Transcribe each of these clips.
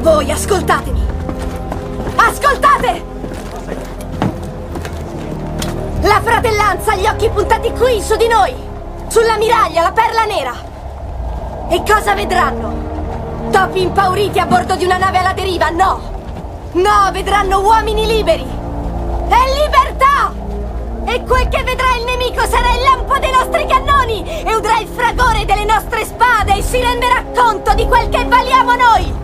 Voi ascoltatemi! Ascoltate! La fratellanza ha gli occhi puntati qui, su di noi! Sulla miraglia, la perla nera! E cosa vedranno? Topi impauriti a bordo di una nave alla deriva? No! No, vedranno uomini liberi! E libertà! E quel che vedrà il nemico sarà il lampo dei nostri cannoni! E udrà il fragore delle nostre spade e si renderà conto di quel che valiamo noi!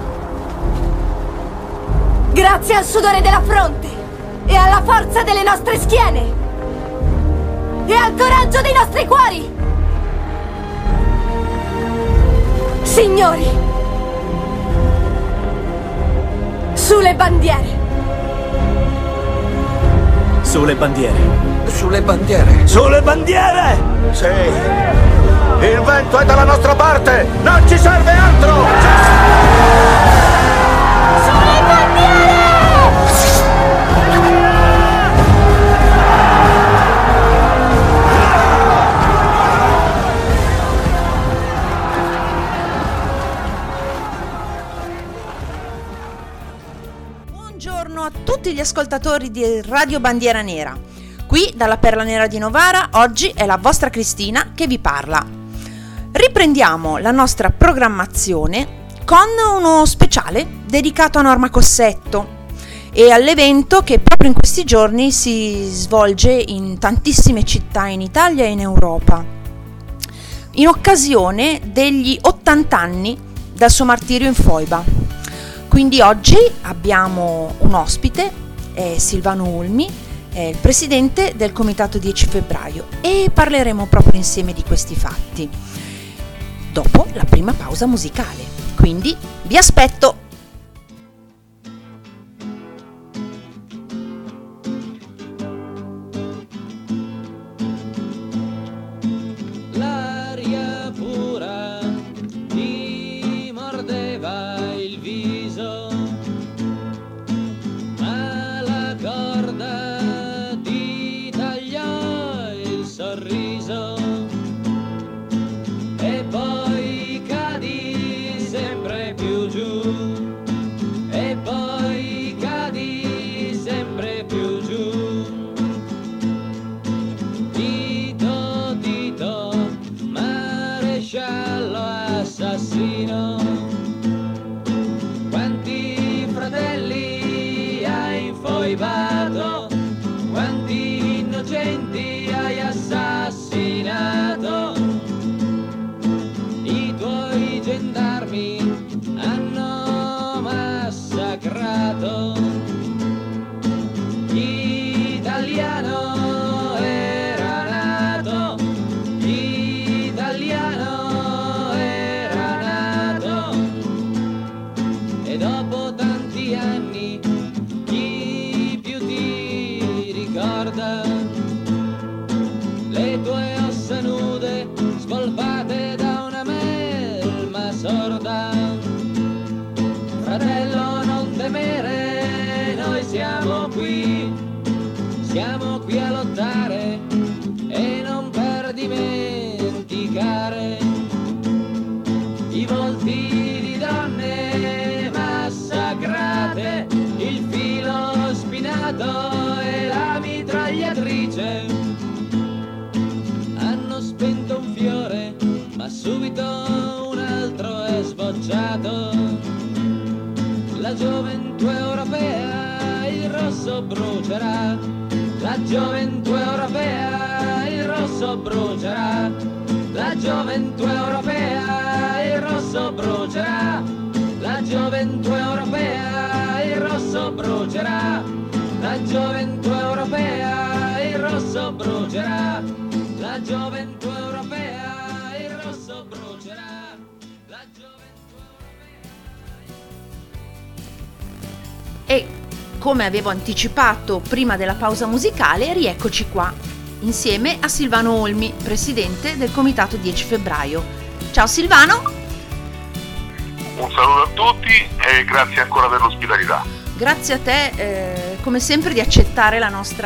Grazie al sudore della fronte e alla forza delle nostre schiene e al coraggio dei nostri cuori! Signori, sulle bandiere! Sulle bandiere! Sulle bandiere! Sulle bandiere! Sì! Il vento è dalla nostra parte! Non ci serve altro! Sulle bandiere! Buongiorno a tutti gli ascoltatori di Radio Bandiera Nera. Qui dalla Perla Nera di Novara, oggi è la vostra Cristina che vi parla. Riprendiamo la nostra programmazione con uno speciale dedicato a Norma Cossetto e all'evento che proprio in questi giorni si svolge in tantissime città in Italia e in Europa, in occasione degli 80 anni dal suo martirio in foiba. Quindi oggi abbiamo un ospite, è Silvano Olmi, è il presidente del Comitato 10 febbraio e parleremo proprio insieme di questi fatti, dopo la prima pausa musicale. Quindi vi aspetto! L'aria pura ti mordeva il viso, ma la corda ti tagliò il sorriso e poi cadi sempre più giù, e poi cadi sempre più giù. Tito, Tito, maresciallo assassino, quanti fratelli hai infoibato, quanti innocenti hai assassinato. I tuoi gendarmi hanno massacrato. Italiano era nato, italiano era nato, e dopo tanti anni chi più ti ricorda le tue ossa nude spolpate da una melma sorda. Fratello, non temere, noi siamo qui a lottare e non per dimenticare i volti di donne massacrate, il filo spinato e la mitragliatrice. Hanno spento un fiore, ma subito un altro è sbocciato. La gioventù europea il rosso brucerà, la gioventù europea il rosso brucerà, la gioventù europea il rosso brucerà, la gioventù europea il rosso brucerà, la gioventù europea il rosso brucerà, la gioventù europea il rosso brucerà, la gioventù europea. E come avevo anticipato prima della pausa musicale, rieccoci qua, insieme a Silvano Olmi, presidente del Comitato 10 febbraio. Ciao Silvano! Un saluto a tutti e grazie ancora per l'ospitalità. Grazie a te, come sempre, di accettare la nostra...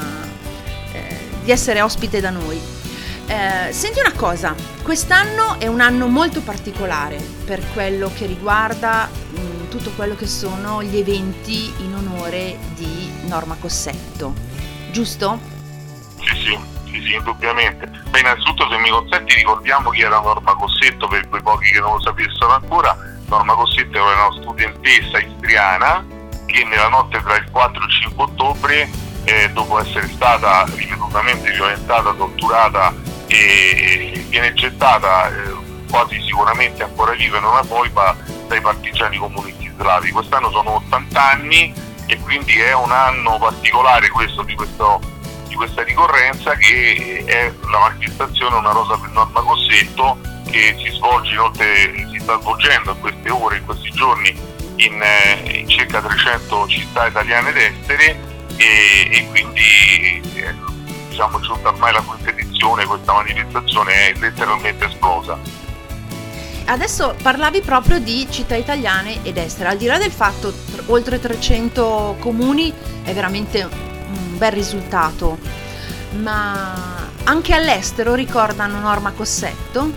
di essere ospite da noi. Senti una cosa, quest'anno è un anno molto particolare per quello che riguarda tutto quello che sono gli eventi in onore di Norma Cossetto, giusto? Sì, indubbiamente. Beh, innanzitutto, se mi consenti, ricordiamo chi era Norma Cossetto, per quei pochi che non lo sapessero ancora. Norma Cossetto era una studentessa istriana che nella notte tra il 4 e il 5 ottobre, dopo essere stata ripetutamente violentata, torturata e viene gettata quasi sicuramente ancora viva in una foiba dai partigiani comunisti slavi. Quest'anno sono 80 anni e quindi è un anno particolare questo di questa ricorrenza, che è la manifestazione Una rosa per Norma Cossetto, che si sta svolgendo in queste ore, in questi giorni, in circa 300 città italiane ed estere, e quindi diciamo giunta ormai la quinta edizione. Questa manifestazione è letteralmente esplosa. Adesso parlavi proprio di città italiane ed estere, al di là del fatto oltre 300 comuni è veramente un bel risultato, ma anche all'estero ricordano Norma Cossetto?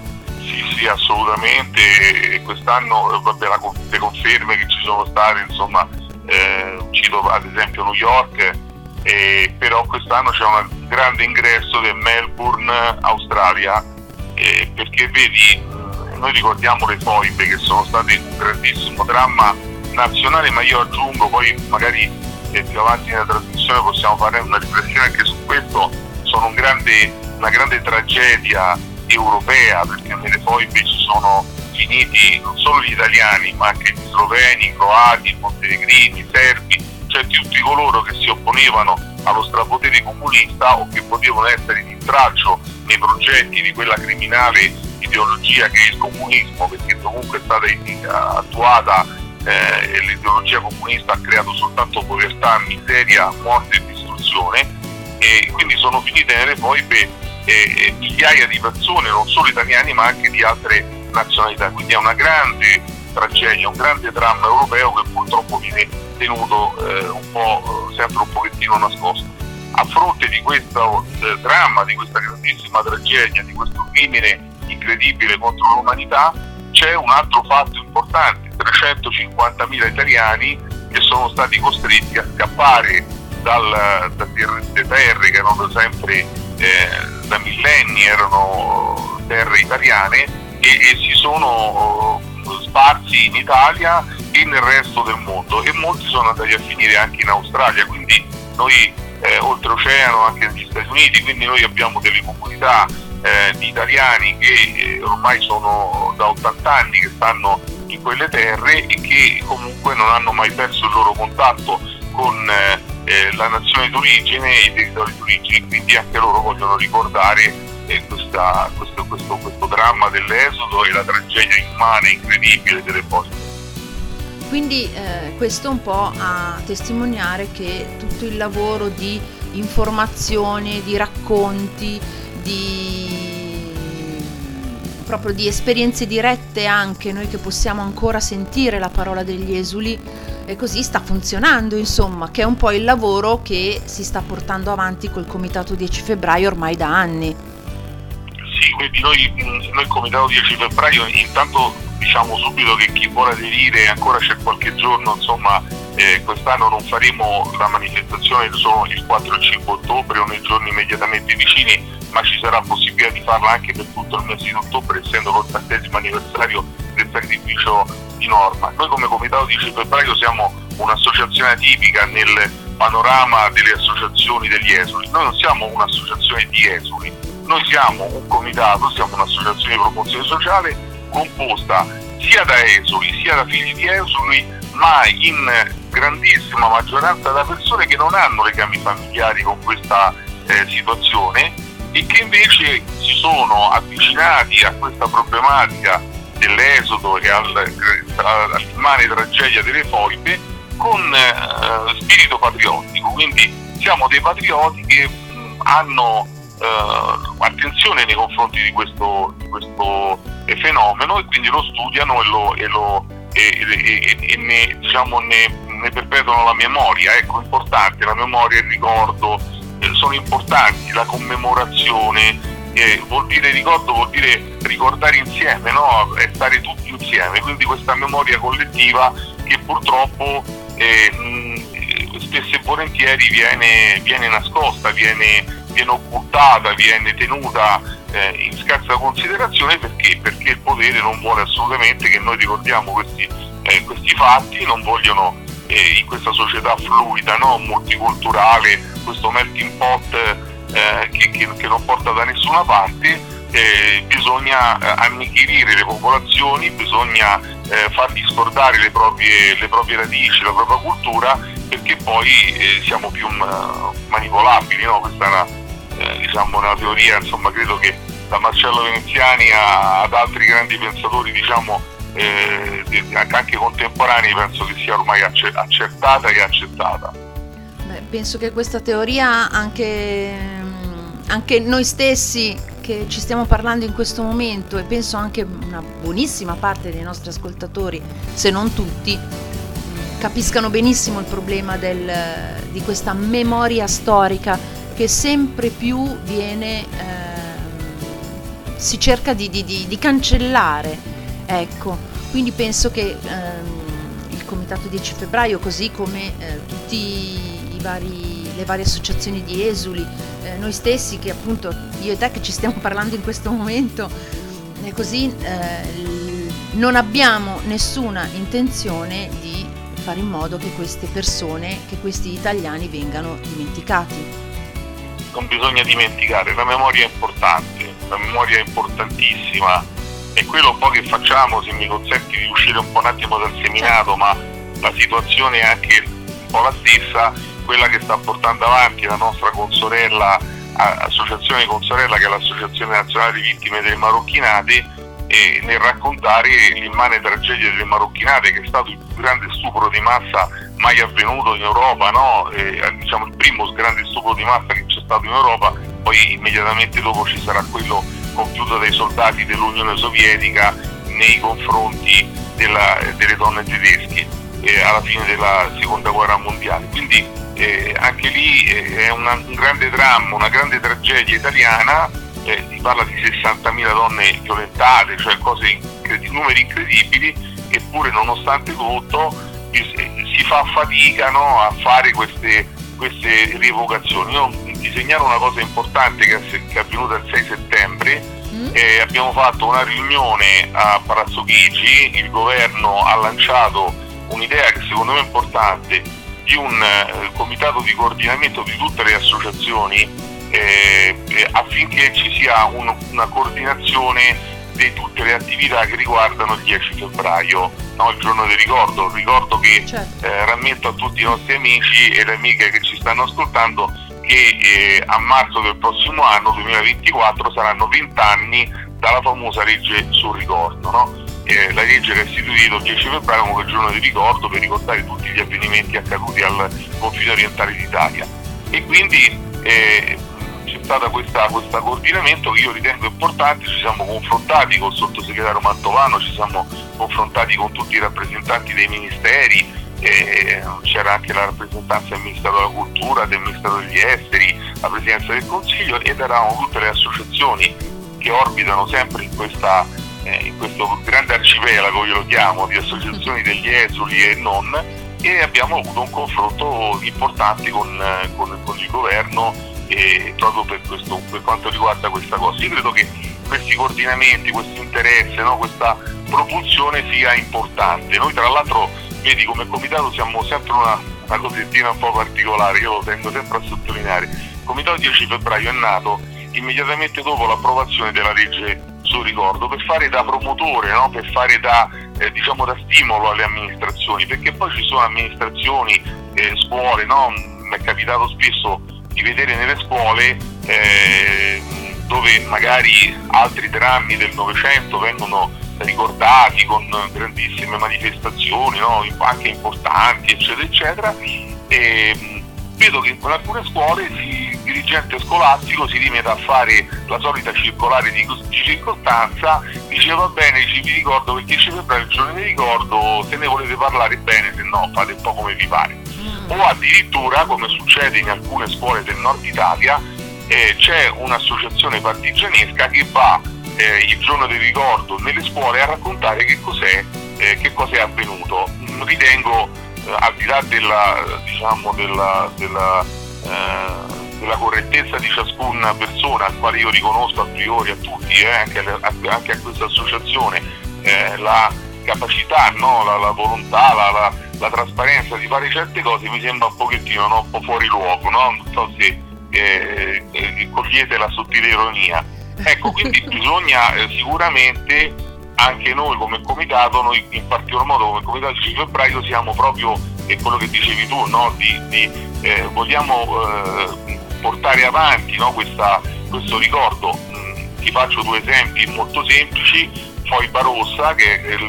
Sì, assolutamente. Quest'anno le conferme che ci sono state, insomma, cito ad esempio New York, però quest'anno c'è un grande ingresso del Melbourne, Australia, perché vedi, noi ricordiamo le foibe che sono state un grandissimo dramma nazionale, ma io aggiungo, poi magari più avanti nella trasmissione possiamo fare una riflessione anche su questo, sono una grande tragedia europea, perché nelle foibe ci sono finiti non solo gli italiani ma anche gli sloveni, croati, montenegrini, serbi, cioè tutti coloro che si opponevano allo strapotere comunista o che potevano essere in intralcio nei progetti di quella criminale ideologia che è il comunismo, perché comunque è stata attuata e l'ideologia comunista ha creato soltanto povertà, miseria, morte e distruzione, e quindi sono finite nelle foibe migliaia di persone, non solo italiani ma anche di altre nazionalità. Quindi è una grande tragedia, un grande dramma europeo che purtroppo viene tenuto sempre un pochettino nascosto. A fronte di questo dramma, di questa grandissima tragedia, di questo crimine incredibile contro l'umanità, c'è un altro fatto importante: 350.000 italiani che sono stati costretti a scappare dalle terre che erano sempre da millenni erano terre italiane e si sono sparsi in Italia e nel resto del mondo, e molti sono andati a finire anche in Australia. Quindi noi oltreoceano, anche negli Stati Uniti, quindi noi abbiamo delle comunità di italiani che ormai sono da 80 anni che stanno in quelle terre e che comunque non hanno mai perso il loro contatto con la nazione d'origine e i territori d'origine, quindi anche loro vogliono ricordare questo dramma dell'esodo e la tragedia immane, incredibile delle foibe. Quindi questo un po' a testimoniare che tutto il lavoro di informazione, di racconti, proprio di esperienze dirette, anche noi che possiamo ancora sentire la parola degli esuli, e così sta funzionando, insomma, che è un po' il lavoro che si sta portando avanti col Comitato 10 febbraio ormai da anni. Sì, quindi noi Comitato 10 febbraio intanto diciamo subito che chi vuole aderire ancora c'è qualche giorno, insomma, quest'anno non faremo la manifestazione solo il 4 e 5 ottobre o nei giorni immediatamente vicini, ma ci sarà possibilità di farla anche per tutto il mese di ottobre, essendo l'80° anniversario del sacrificio di Norma. Noi come Comitato 10 febbraio siamo un'associazione atipica nel panorama delle associazioni degli esuli. Noi non siamo un'associazione di esuli, noi siamo un comitato, siamo un'associazione di promozione sociale composta sia da esuli sia da figli di esuli, ma in grandissima maggioranza da persone che non hanno legami familiari con questa situazione e che invece si sono avvicinati a questa problematica dell'esodo e all'immane tragedia delle foibe con spirito patriottico. Quindi siamo dei patrioti che hanno attenzione nei confronti di questo fenomeno, e quindi lo studiano ne perpetuano la memoria. Ecco, importante la memoria, il ricordo, sono importanti la commemorazione, vuol dire ricordo, vuol dire ricordare insieme, no? E stare tutti insieme, quindi questa memoria collettiva che purtroppo spesso e volentieri viene nascosta, viene occultata, viene tenuta in scarsa considerazione perché il potere non vuole assolutamente che noi ricordiamo questi fatti, non vogliono in questa società fluida, no? Multiculturale, questo melting pot che non porta da nessuna parte. Bisogna annichilire le popolazioni, bisogna fargli scordare le proprie radici, la propria cultura, perché poi siamo più manipolabili, no? Questa è una teoria, insomma, credo che da Marcello Veneziani ad altri grandi pensatori, anche contemporanei, penso che sia ormai accertata e accettata. Penso che questa teoria anche noi stessi che ci stiamo parlando in questo momento, e penso anche una buonissima parte dei nostri ascoltatori, se non tutti, capiscano benissimo il problema di questa memoria storica che sempre più si cerca di cancellare, ecco. Quindi penso che il Comitato 10 febbraio, così come tutti le varie associazioni di esuli, noi stessi, che appunto io e te che ci stiamo parlando in questo momento, così non abbiamo nessuna intenzione di fare in modo che queste persone, che questi italiani vengano dimenticati. Non bisogna dimenticare, la memoria è importante, la memoria è importantissima, è quello un po' che facciamo, se mi consenti di uscire un attimo dal seminato, ma la situazione è anche un po' la stessa, quella che sta portando avanti la nostra consorella, associazione consorella, che è l'Associazione Nazionale di Vittime delle Marocchinate, nel raccontare l'immane tragedia delle marocchinate, che è stato il più grande stupro di massa mai avvenuto in Europa, no? Il primo grande stupro di massa che c'è stato in Europa, poi immediatamente dopo ci sarà quello compiuto dai soldati dell'Unione Sovietica nei confronti delle donne tedesche alla fine della Seconda Guerra Mondiale. Quindi anche lì è un grande dramma, una grande tragedia italiana. Si parla di 60.000 donne violentate, cioè numeri incredibili, eppure nonostante tutto si fa fatica, no, a fare queste rievocazioni. Io ti segnalo una cosa importante che è avvenuta il 6 settembre. Abbiamo fatto una riunione a Palazzo Chigi, il governo ha lanciato un'idea che secondo me è importante, di un comitato di coordinamento di tutte le associazioni, affinché ci sia una coordinazione di tutte le attività che riguardano il 10 febbraio, no? Il giorno del ricordo che rammento a tutti i nostri amici e le amiche che ci stanno ascoltando che a marzo del prossimo anno, 2024, saranno 20 anni dalla famosa legge sul ricordo, no? La legge che ha istituito il 10 febbraio come giorno di ricordo per ricordare tutti gli avvenimenti accaduti al confine orientale d'Italia. E quindi c'è stato questo coordinamento che io ritengo importante. Ci siamo confrontati col sottosegretario Mantovano, ci siamo confrontati con tutti i rappresentanti dei ministeri, c'era anche la rappresentanza del Ministero della Cultura, del Ministero degli Esteri, la Presidenza del Consiglio, ed eravamo tutte le associazioni che orbitano sempre in questo grande arcipelago, io lo chiamo, di associazioni degli esuli e non, e abbiamo avuto un confronto importante con il governo proprio per quanto riguarda questa cosa. Io credo che questi coordinamenti, questo interesse, no, questa propulsione sia importante. Noi tra l'altro, vedi, come comitato siamo sempre una cosettina un po' particolare, io lo tengo sempre a sottolineare. Il comitato 10 febbraio è nato immediatamente dopo l'approvazione della legge sul ricordo, per fare da promotore, no? Per fare da stimolo alle amministrazioni, perché poi ci sono amministrazioni, scuole, no? Mi è capitato spesso di vedere nelle scuole dove magari altri drammi del Novecento vengono ricordati con grandissime manifestazioni, no? Anche importanti, eccetera eccetera, e vedo che in alcune scuole il dirigente scolastico si rimette a fare la solita circolare di circostanza, dice va bene, vi ricordo perché il 10 febbraio è il giorno di ricordo, se ne volete parlare bene, se no fate un po' come vi pare. O addirittura, come succede in alcune scuole del nord Italia, c'è un'associazione partigianesca che va il giorno del ricordo nelle scuole a raccontare che cos'è avvenuto. Ritengo, al di là della correttezza di ciascuna persona, al quale io riconosco a priori a tutti, anche a questa associazione, la capacità, no? la volontà, la trasparenza di fare certe cose, mi sembra un pochettino, no? Un po' fuori luogo, no? Non so se cogliete la sottile ironia. Ecco, quindi bisogna sicuramente, anche noi come comitato, noi in particolar modo come comitato del 5 febbraio siamo proprio, quello che dicevi tu, no? Vogliamo portare avanti, no? questo ricordo. Ti faccio due esempi molto semplici. Foiba Rossa, che è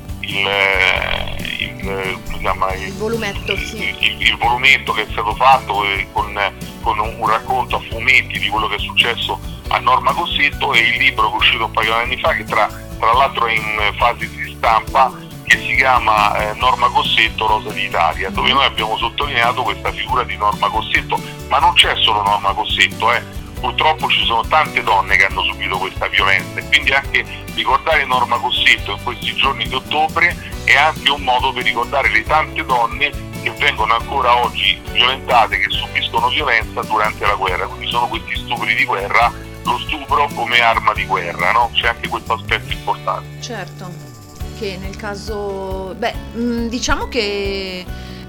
il volumetto, sì. il volumetto che è stato fatto con un racconto a fumetti di quello che è successo a Norma Cossetto, e il libro che è uscito un paio di anni fa, che tra l'altro è in fase di stampa, che si chiama Norma Cossetto, Rosa d'Italia, dove noi abbiamo sottolineato questa figura di Norma Cossetto. Ma non c'è solo Norma Cossetto, purtroppo ci sono tante donne che hanno subito questa violenza, e quindi anche ricordare Norma Cossetto in questi giorni di ottobre è anche un modo per ricordare le tante donne che vengono ancora oggi violentate, che subiscono violenza durante la guerra. Quindi sono questi stupri di guerra, lo stupro come arma di guerra, no? C'è anche questo aspetto importante. Certo, che nel caso, diciamo che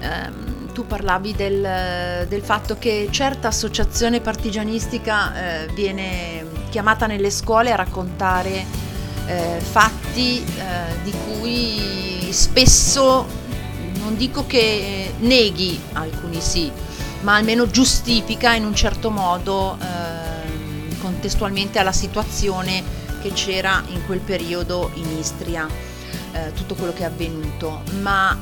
tu parlavi del fatto che certa associazione partigianistica viene chiamata nelle scuole a raccontare fatti di cui spesso, non dico che neghi, alcuni sì, ma almeno giustifica in un certo modo contestualmente alla situazione che c'era in quel periodo in Istria, tutto quello che è avvenuto. Ma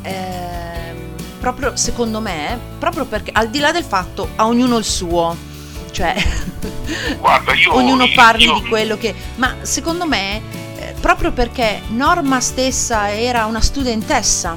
proprio secondo me, proprio perché al di là del fatto a ognuno il suo, cioè guarda, ognuno parli di quello che, ma secondo me proprio perché Norma stessa era una studentessa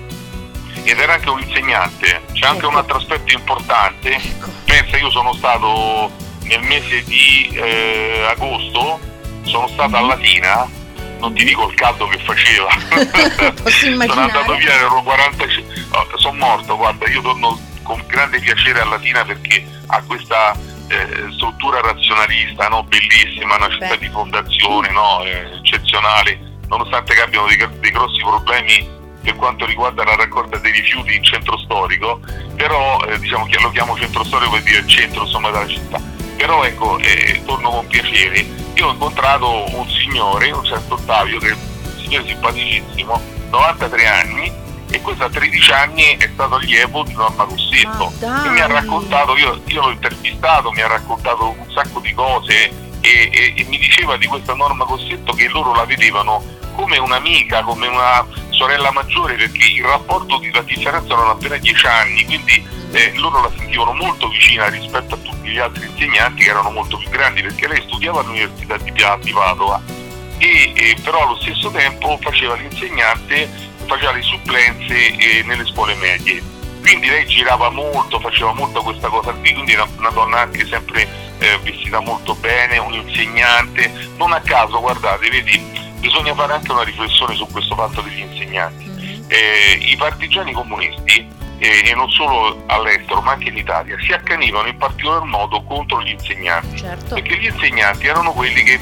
ed era anche un insegnante, c'è anche un altro aspetto importante. Pensa, io sono stato nel mese di agosto, sono stato a Latina, non ti dico il caldo che faceva. Posso immaginare. Sono andato via, ero 40, sono morto. Guarda, io torno con grande piacere a Latina perché ha questa struttura razionalista, no? Bellissima, una città di fondazione, no? Eccezionale, nonostante che abbiano dei grossi problemi per quanto riguarda la raccolta dei rifiuti in centro storico, però diciamo che lo chiamo centro storico per dire il centro, insomma, della città. Però ecco, torno con piacere. Io ho incontrato un signore, un certo Ottavio, che è un signore simpaticissimo, 93 anni, e questo a 13 anni è stato allievo di Norma Cossetto, e mi ha raccontato, io l'ho intervistato, mi ha raccontato un sacco di cose, e mi diceva di questa Norma Cossetto che loro la vedevano come un'amica, come una sorella maggiore, perché il rapporto di differenza erano appena 10 anni, quindi loro la sentivano molto vicina rispetto a tutti gli altri insegnanti che erano molto più grandi, perché lei studiava all'Università di Padova e però allo stesso tempo faceva l'insegnante, faceva le supplenze nelle scuole medie, quindi lei girava molto, faceva molto questa cosa qui, quindi era una donna anche sempre vestita molto bene, un insegnante. Non a caso, guardate, vedi, bisogna fare anche una riflessione su questo fatto degli insegnanti. I partigiani comunisti, e non solo all'estero ma anche in Italia, si accanivano in particolar modo contro gli insegnanti, certo, perché gli insegnanti erano quelli che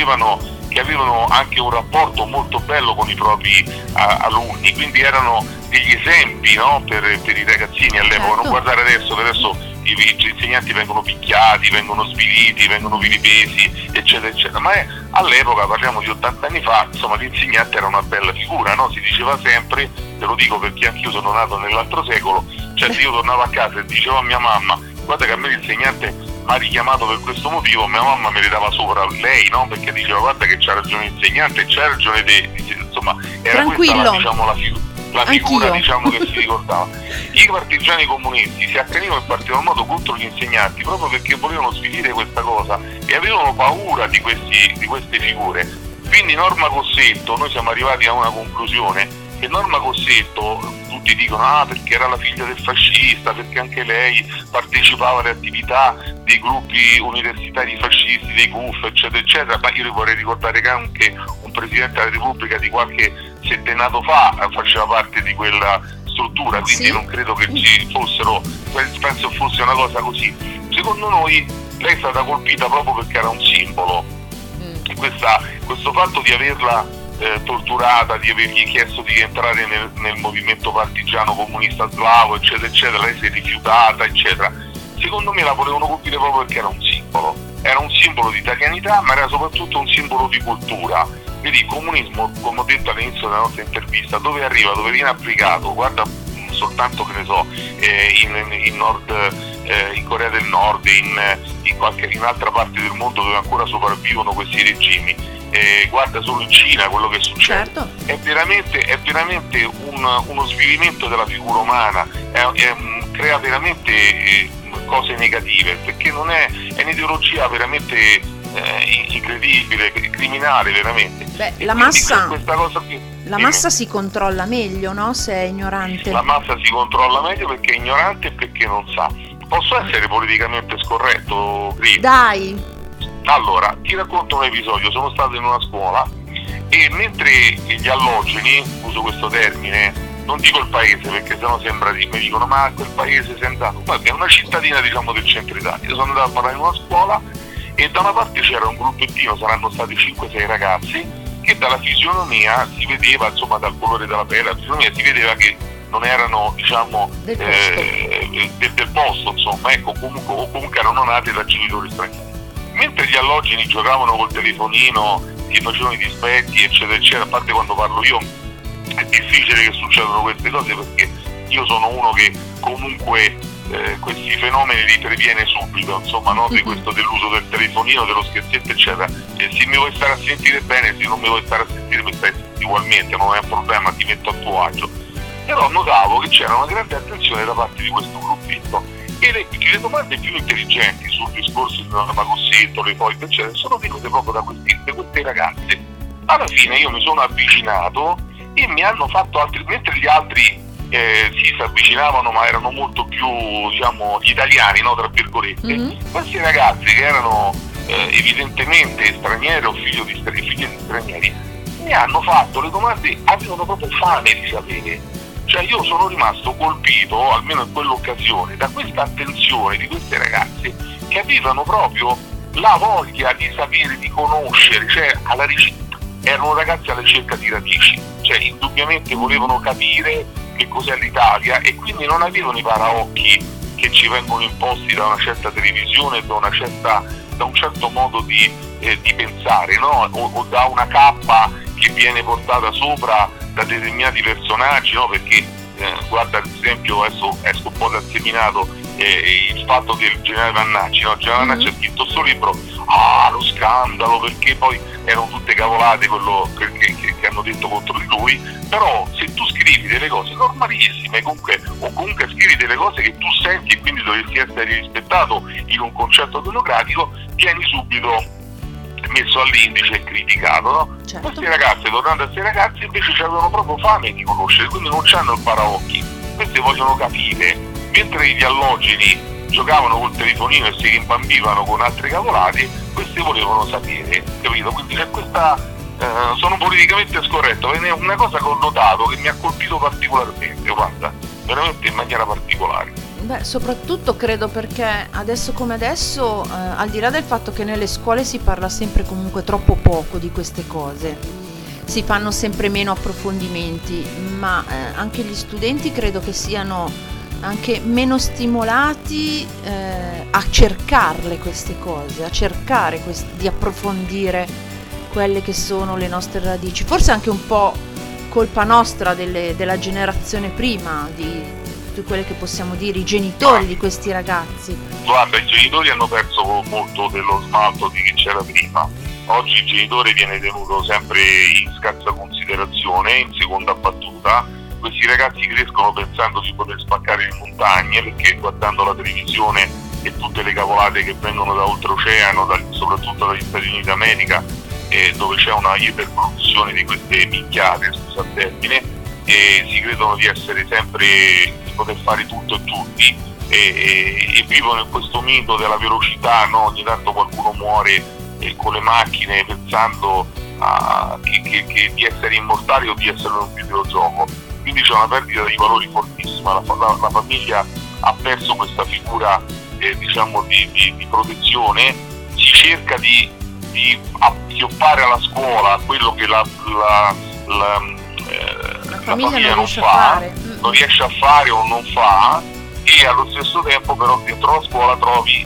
avevano anche un rapporto molto bello con i propri alunni, quindi erano degli esempi, no? per i ragazzini all'epoca. Certo. Non guardare adesso gli insegnanti vengono picchiati, vengono sviliti, vengono vilipesi, eccetera eccetera, ma all'epoca, parliamo di 80 anni fa, insomma, l'insegnante era una bella figura, no? Si diceva sempre, te lo dico perché anch'io sono nato nell'altro secolo, cioè se io tornavo a casa e dicevo a mia mamma guarda che a me l'insegnante mi ha richiamato per questo motivo, mia mamma me le dava sopra, lei no, perché diceva guarda che c'ha ragione l'insegnante, c'ha ragione te, insomma era tranquillo. Questa la figura diciamo che si ricordava. I partigiani comunisti si accanivano in particolar modo contro gli insegnanti proprio perché volevano svilire questa cosa e avevano paura di queste figure. Quindi Norma Cossetto, noi siamo arrivati a una conclusione, che Norma Cossetto, tutti dicono perché era la figlia del fascista, perché anche lei partecipava alle attività dei gruppi universitari fascisti, dei CUF, eccetera, eccetera, ma io vi vorrei ricordare che anche un Presidente della Repubblica di qualche settennato fa faceva parte di quella struttura, quindi sì, non credo che ci fossero, penso fosse una cosa così. Secondo noi lei è stata colpita proprio perché era un simbolo, e questo fatto di averla torturata, di avergli chiesto di entrare nel movimento partigiano comunista slavo, eccetera, eccetera, lei si è rifiutata, eccetera. Secondo me la volevano colpire proprio perché era un simbolo di italianità, ma era soprattutto un simbolo di cultura. Vedi, il comunismo, come ho detto all'inizio della nostra intervista, dove arriva, dove viene applicato, guarda soltanto, che ne so, in Corea del Nord, in altra parte del mondo dove ancora sopravvivono questi regimi, guarda solo in Cina quello che succede. Certo. È veramente uno svilimento della figura umana, crea veramente cose negative, perché non è un'ideologia veramente incredibile, criminale veramente. Beh, la massa, questa cosa qui, la massa si controlla meglio, no? Se è ignorante. La massa si controlla meglio perché è ignorante e perché non sa. Posso essere politicamente scorretto, Gri? Dai! Allora, ti racconto un episodio. Sono stato in una scuola e mentre gli allogeni, uso questo termine, non dico il paese perché sennò sembra mi dicono ma a quel paese sei andato, ma è una cittadina, diciamo, del centro Italia. Io sono andato a parlare in una scuola e da una parte c'era un gruppettino, saranno stati 5-6 ragazzi, che dalla fisionomia si vedeva, insomma dal colore della pelle, dalla fisionomia si vedeva che non erano, diciamo, del posto, insomma, ecco, comunque erano nati da genitori stranieri. Mentre gli allogeni giocavano col telefonino, si facevano i dispetti, eccetera, eccetera, a parte quando parlo io è difficile che succedano queste cose perché io sono uno che comunque questi fenomeni li previene subito, insomma, no? Di questo, dell'uso del telefonino, dello scherzetto, eccetera. Se mi vuoi stare a sentire bene, se non mi vuoi stare a sentire mi stai ugualmente, non è un problema, ti metto a tuo agio. Però notavo che c'era una grande attenzione da parte di questo gruppetto e le domande più intelligenti sul discorso di Norma Cossetto, le foibe, eccetera, sono venute proprio da queste ragazze. Alla fine io mi sono avvicinato e mi hanno fatto altri, mentre gli altri si avvicinavano ma erano molto più, diciamo, italiani, no, tra virgolette, questi ragazzi che erano evidentemente stranieri o figli di stranieri mi hanno fatto le domande, avevano proprio fame di sapere. Cioè io sono rimasto colpito, almeno in quell'occasione, da questa attenzione di queste ragazze che avevano proprio la voglia di sapere, di conoscere, cioè erano ragazzi alla ricerca di radici, cioè indubbiamente volevano capire che cos'è l'Italia e quindi non avevano i paraocchi che ci vengono imposti da una certa televisione, da un certo modo di pensare, no? O da una cappa che viene portata sopra da determinati personaggi, no? Perché guarda, ad esempio, adesso esco un po' dal seminato, il fatto del generale Vannacci, no? Il generale Vannacci ha scritto questo libro, lo scandalo, perché poi erano tutte cavolate quello che hanno detto contro di lui, però se tu scrivi delle cose normalissime o comunque scrivi delle cose che tu senti e quindi dovresti essere rispettato in un concetto democratico, vieni subito messo all'indice e criticato, no? Certo. Queste ragazze, tornando a queste ragazze, invece avevano proprio fame di conoscere, quindi non c'hanno il paraocchi, queste vogliono capire, mentre gli allogeni giocavano col telefonino e si rimbambivano con altre cavolate, queste volevano sapere, capito? Quindi c'è questa sono politicamente scorretto, è una cosa che ho notato che mi ha colpito particolarmente, guarda, veramente in maniera particolare. Beh, soprattutto credo perché adesso come adesso, al di là del fatto che nelle scuole si parla sempre comunque troppo poco di queste cose, si fanno sempre meno approfondimenti, ma anche gli studenti credo che siano anche meno stimolati a cercarle queste cose, a cercare di approfondire quelle che sono le nostre radici. Forse anche un po' colpa nostra della generazione prima, di quelle che possiamo dire i genitori di questi ragazzi. Guarda, i genitori hanno perso molto dello smalto di chi c'era prima. Oggi il genitore viene tenuto sempre in scarsa considerazione, in seconda battuta. Questi ragazzi crescono pensando di poter spaccare le montagne, perché guardando la televisione e tutte le cavolate che vengono da oltreoceano, soprattutto dagli Stati Uniti d'America, dove c'è una iperproduzione di queste minchiate, scusa il termine, si credono di essere sempre, di poter fare tutto e tutti, e vivono in questo mito della velocità, no? Ogni tanto qualcuno muore con le macchine pensando di essere immortali o di essere un videogioco. Quindi c'è una perdita di valori fortissima, la famiglia ha perso questa figura diciamo di protezione, si cerca di appioppare alla scuola a quello che la famiglia non fa, non riesce a fare o non fa, e allo stesso tempo però dentro la scuola trovi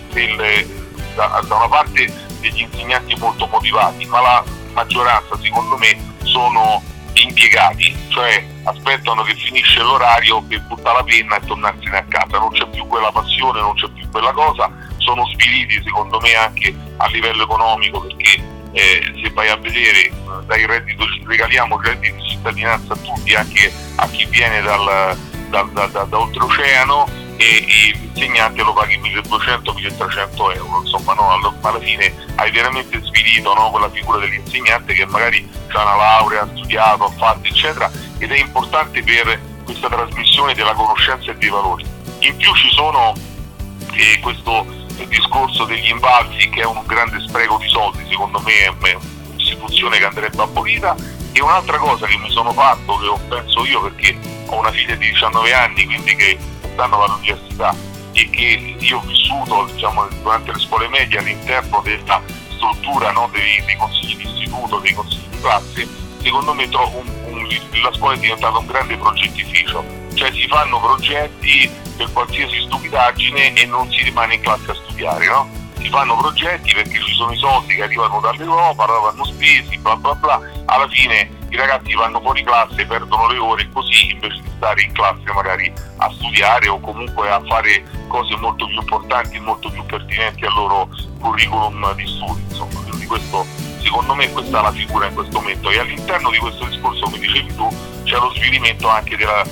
da una parte degli insegnanti molto motivati, ma la maggioranza secondo me sono impiegati, cioè aspettano che finisce l'orario per buttare la penna e tornarsene a casa, non c'è più quella passione, non c'è più quella cosa, sono sviliti secondo me anche a livello economico, perché se vai a vedere dai reddito, regaliamo il reddito di cittadinanza a tutti, anche a chi viene da oltreoceano, e l'insegnante lo paghi 1.200-1.300 euro, insomma, no? Alla fine hai veramente svilito, no? Quella figura dell'insegnante che magari ha una laurea, ha studiato, ha fatto eccetera, ed è importante per questa trasmissione della conoscenza e dei valori. In più ci sono questo discorso degli invalsi, che è un grande spreco di soldi, secondo me è un'istituzione che andrebbe abolita. E un'altra cosa che mi sono fatto, che penso io, perché ho una figlia di 19 anni, quindi che quest'anno va all'università, e che io ho vissuto, diciamo, durante le scuole medie all'interno della struttura, no, dei consigli di istituto, dei consigli di classe, secondo me la scuola è diventata un grande progettificio, cioè si fanno progetti per qualsiasi stupidaggine e non si rimane in classe a studiare, no? Si fanno progetti perché ci sono i soldi che arrivano dall'Europa, allora vanno spesi, bla bla bla, alla fine i ragazzi vanno fuori classe, perdono le ore così, invece di stare in classe magari a studiare o comunque a fare cose molto più importanti e molto più pertinenti al loro curriculum di studi, insomma. Quindi questo, secondo me, questa è la figura in questo momento, e all'interno di questo discorso, come dicevi tu, c'è lo svilimento anche della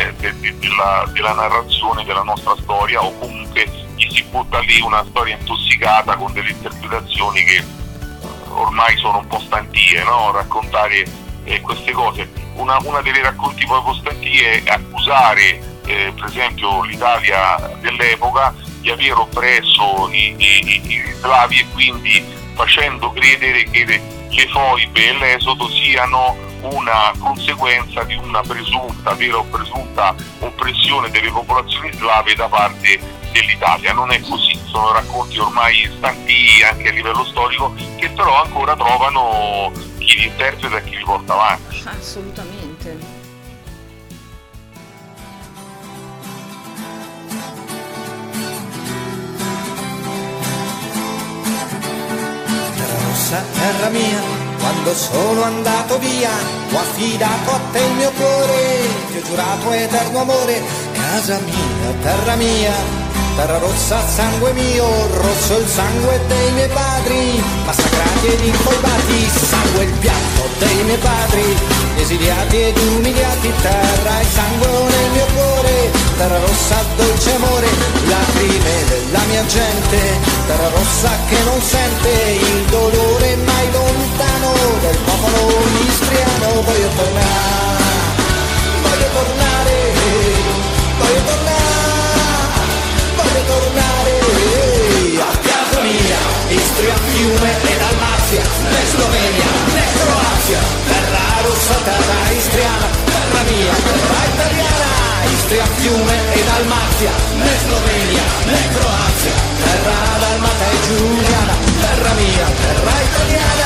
narrazione della nostra storia, o comunque gli si butta lì una storia intossicata con delle interpretazioni che ormai sono un po' stantie, no? Raccontare queste cose. Una delle racconti proprio stantie è accusare per esempio l'Italia dell'epoca di aver oppresso i slavi, e quindi facendo credere che le foibe e l'esodo siano una conseguenza di una presunta, vera o presunta oppressione delle popolazioni slave da parte dell'Italia. Non è così, sono racconti ormai stanti anche a livello storico, che però ancora trovano chi li interpreta e chi li porta avanti. Assolutamente. Terra mia, quando sono andato via, ho affidato a te il mio cuore, ti ho giurato eterno amore. Casa mia, terra rossa, sangue mio, rosso il sangue dei miei padri, massacrati ed incolpati, sangue il pianto dei miei padri, esiliati ed umiliati. Terra e sangue nel mio cuore, terra rossa, dolce amore, lacrime della mia gente, terra rossa che non sente il dolore mai lontano del popolo istriano. Voglio tornare, voglio tornare, voglio tornare, voglio tornare a casa mia, Istria, Fiume e Dalmazia, né Slovenia né Croazia, terra rossa, terra istriana, terra mia, terra italiana. Istria, Fiume e Dalmazia, né Slovenia né Croazia, terra dalmata e giuliana, terra mia, terra italiana.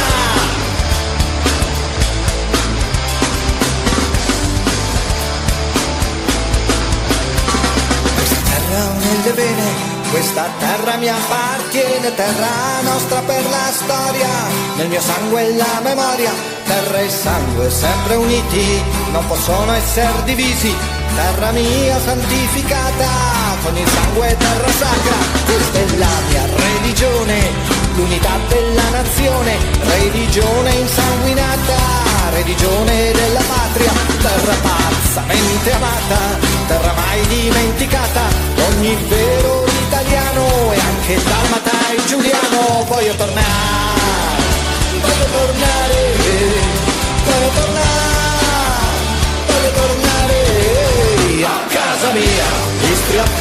Questa terra ha un'elle bene, questa terra mi appartiene, terra nostra per la storia, nel mio sangue e la memoria, terra e sangue sempre uniti, non possono essere divisi. Terra mia santificata, con il sangue terra sacra, questa è la mia religione, l'unità della nazione, religione insanguinata, religione della patria, terra pazzamente amata, terra mai dimenticata, ogni vero italiano e anche dalmata e giuliano. Voglio tornare, voglio tornare, voglio tornare, voglio tornare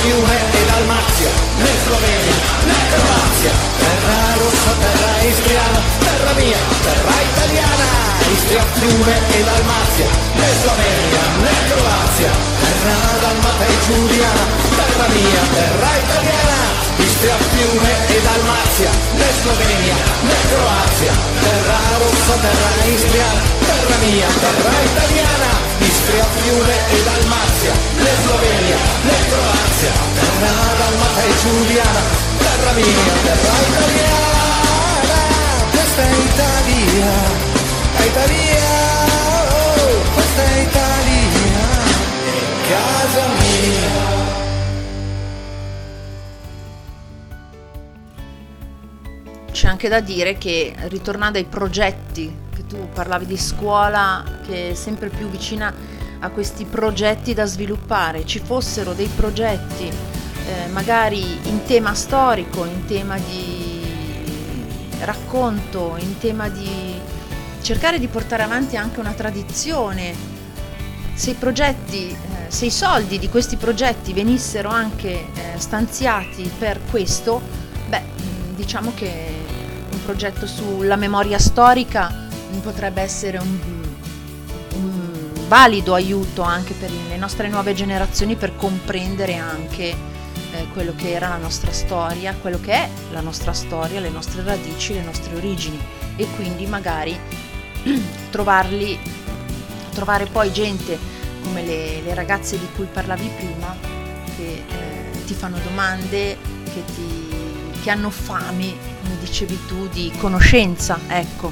Fiume e Dalmazia, né Slovenia, né Croazia, terra rossa, terra istriana, terra mia, terra italiana, Istria, Fiume e Dalmazia, né Slovenia, né Croazia, terra dalmata e giuliana, terra mia, terra italiana, Istria, Fiume e Dalmazia, né Slovenia, né Croazia, terra rossa, terra istriana, terra mia, terra italiana, Istria, Fiume e Dalmazia, né Slovenia, né Croazia, terra dalmata e giuliana, terra mia, terra italiana, questa è Italia, è Italia, oh, questa è Italia, è casa mia. C'è anche da dire che, ritornando ai progetti, che tu parlavi di scuola che è sempre più vicina a questi progetti da sviluppare, ci fossero dei progetti magari in tema storico, in tema di racconto, in tema di cercare di portare avanti anche una tradizione, se i progetti, se i soldi di questi progetti venissero anche stanziati per questo, diciamo che un progetto sulla memoria storica potrebbe essere un valido aiuto anche per le nostre nuove generazioni, per comprendere anche quello che era la nostra storia, quello che è la nostra storia, le nostre radici, le nostre origini, e quindi magari trovare poi gente come le ragazze di cui parlavi prima, che ti fanno domande, che hanno fame, come dicevi tu, di conoscenza, ecco.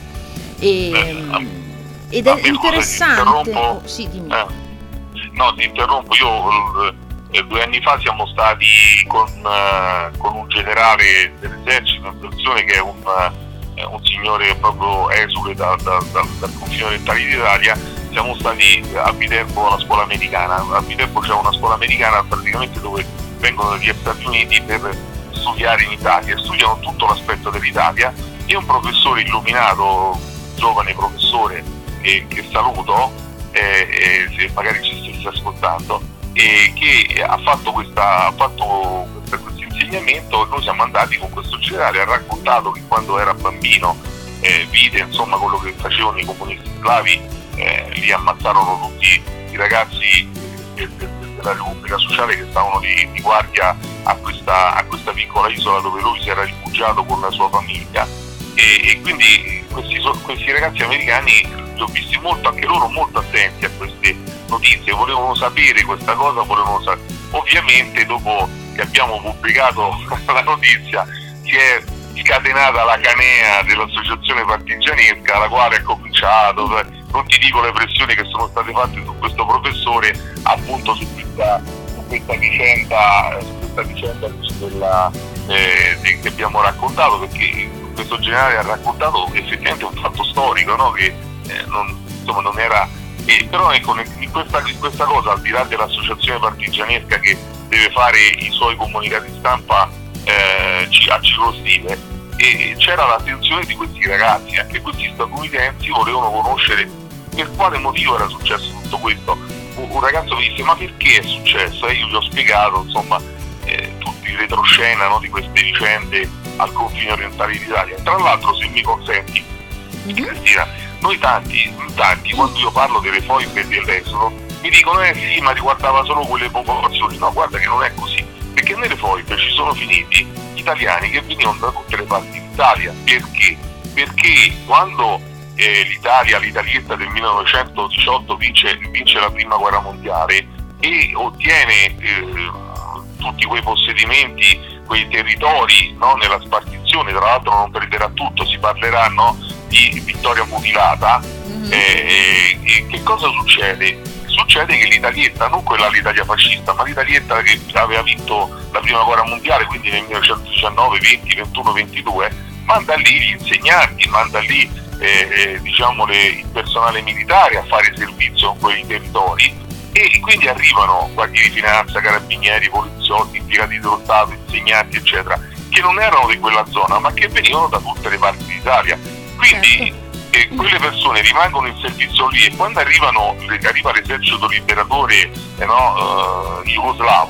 Ed è interessante. Sì, dimmi. No, ti interrompo. Io 2 anni fa siamo stati con un generale dell'esercito, una persona che è un signore proprio esule dal confine orientale d'Italia. Siamo stati a Viterbo alla scuola americana. A Viterbo c'è una scuola americana praticamente dove vengono dagli Stati Uniti per studiare in Italia, studiano tutto l'aspetto dell'Italia, e un professore illuminato, giovane professore, che saluto, se magari ci stesse ascoltando, che ha fatto questo insegnamento. Noi siamo andati con questo generale, ha raccontato che quando era bambino vide insomma quello che facevano i comunisti slavi, li ammazzarono tutti i ragazzi della Repubblica Sociale che stavano di guardia a questa piccola isola dove lui si era rifugiato con la sua famiglia, e quindi questi ragazzi americani li ho visti molto, anche loro molto attenti a queste notizie, volevano sapere questa cosa, ovviamente dopo che abbiamo pubblicato la notizia si è scatenata la canea dell'associazione partigianesca, la quale ha cominciato, non ti dico le pressioni che sono state fatte su questo professore, appunto su questa vicenda che abbiamo raccontato, perché questo generale ha raccontato effettivamente un fatto storico, no? Che non era, però ecco, in questa cosa, al di là dell'associazione partigianesca che deve fare i suoi comunicati stampa a ciclo stile, e c'era l'attenzione di questi ragazzi, anche questi statunitensi volevano conoscere per quale motivo era successo tutto questo. Un ragazzo mi disse: ma perché è successo? E io gli ho spiegato insomma tutti il retroscena, no, di queste vicende al confine orientale d'Italia. Tra l'altro, se mi consenti, Cristina, noi tanti quando io parlo delle foibe dell'esodo mi dicono sì, ma riguardava solo quelle popolazioni. No, guarda che non è così, perché nelle foibe ci sono finiti italiani che venivano da tutte le parti d'Italia. Perché quando l'Italietta del 1918 vince la prima guerra mondiale e ottiene tutti quei possedimenti, quei territori, no, nella spartizione, tra l'altro non perderà tutto, si parlerà, no, di vittoria mutilata. Che cosa succede? Succede che l'Italietta, non quella l'Italia fascista, ma l'Italietta che aveva vinto la prima guerra mondiale, quindi nel 1919, 20, 21, 22, manda lì gli insegnanti, manda lì il personale militare a fare servizio in quei territori, e quindi arrivano guardie di finanza, carabinieri, poliziotti, impiegati dello Stato, insegnanti eccetera, che non erano di quella zona ma che venivano da tutte le parti d'Italia. Quindi quelle persone rimangono in servizio lì, e quando arriva l'esercito liberatore jugoslavo,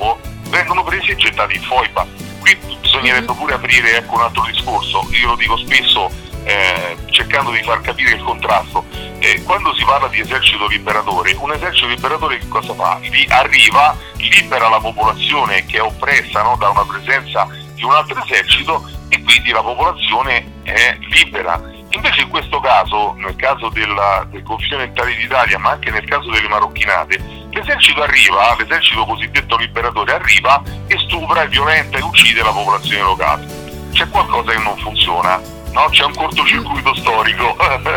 vengono presi e gettati in foiba. Qui bisognerebbe pure aprire un altro discorso, io lo dico spesso cercando di far capire il contrasto. Quando si parla di esercito liberatore, un esercito liberatore che cosa fa? Arriva, libera la popolazione che è oppressa, no, da una presenza di un altro esercito, e quindi la popolazione è libera. Invece in questo caso, nel caso del confine orientale d'Italia, ma anche nel caso delle marocchinate, l'esercito cosiddetto liberatore arriva e stupra, violenta e uccide la popolazione locale. C'è qualcosa che non funziona, no? C'è un cortocircuito storico,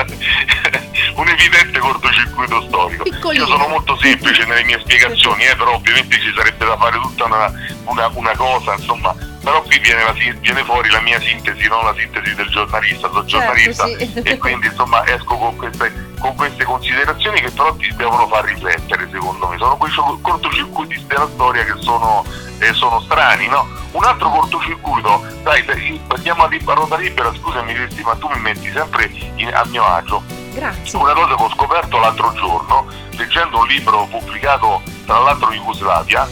un evidente cortocircuito storico. Piccolino. Io sono molto semplice nelle mie spiegazioni, però ovviamente ci sarebbe da fare tutta una cosa, insomma. Però qui viene fuori la mia sintesi, non la sintesi del giornalista, sono giornalista, sì. E quindi insomma esco con queste considerazioni che però ti devono far riflettere, secondo me. Sono quei cortocircuiti della storia che sono strani, no? Un altro cortocircuito, dai, andiamo a ruota libera, scusami Cristi, ma tu mi metti sempre a mio agio. Grazie. Una cosa che ho scoperto l'altro giorno, leggendo un libro pubblicato tra l'altro in Jugoslavia,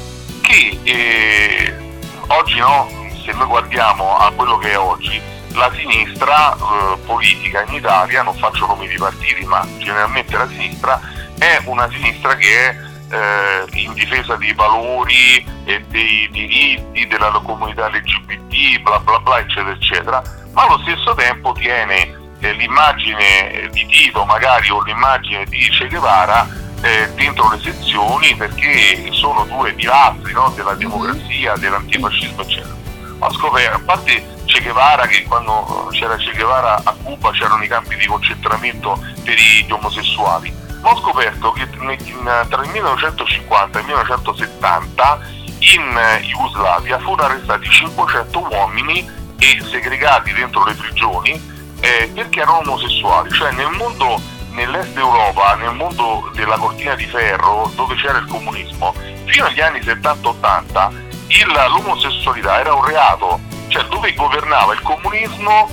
che oggi, no, se noi guardiamo a quello che è oggi, la sinistra politica in Italia, non faccio nomi di partiti, ma generalmente la sinistra è una sinistra che è in difesa dei valori e dei diritti della comunità LGBT, bla bla bla, eccetera eccetera, ma allo stesso tempo tiene l'immagine di Tito magari o l'immagine di Che Guevara dentro le sezioni, perché sono due pilastri, no, della democrazia, dell'antifascismo eccetera. Ho scoperto, a parte Che Guevara, che quando c'era Che Guevara a Cuba c'erano i campi di concentramento per gli omosessuali, ma ho scoperto che tra il 1950 e il 1970 in Jugoslavia furono arrestati 500 uomini e segregati dentro le prigioni perché erano omosessuali. Cioè nell'est Europa, nel mondo della cortina di ferro, dove c'era il comunismo, fino agli anni 70-80 l'omosessualità era un reato, cioè dove governava il comunismo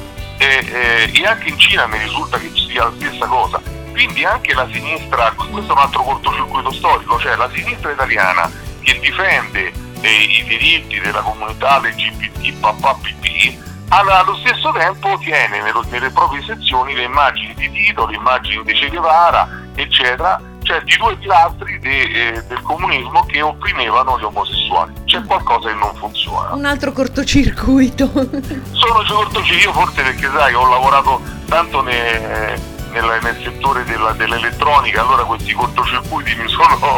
e anche in Cina mi risulta che ci sia la stessa cosa. Quindi anche la sinistra, questo è un altro cortocircuito storico, cioè la sinistra italiana che difende i diritti della comunità LGBT, PPP, allo stesso tempo tiene nelle proprie sezioni le immagini di Tito, le immagini di Che Guevara, eccetera, cioè di due pilastri del comunismo che opprimevano gli omosessuali. C'è qualcosa che non funziona. Un altro cortocircuito. Sono cortocircuito, io forse perché sai, ho lavorato tanto nel settore dell'elettronica, allora questi cortocircuiti mi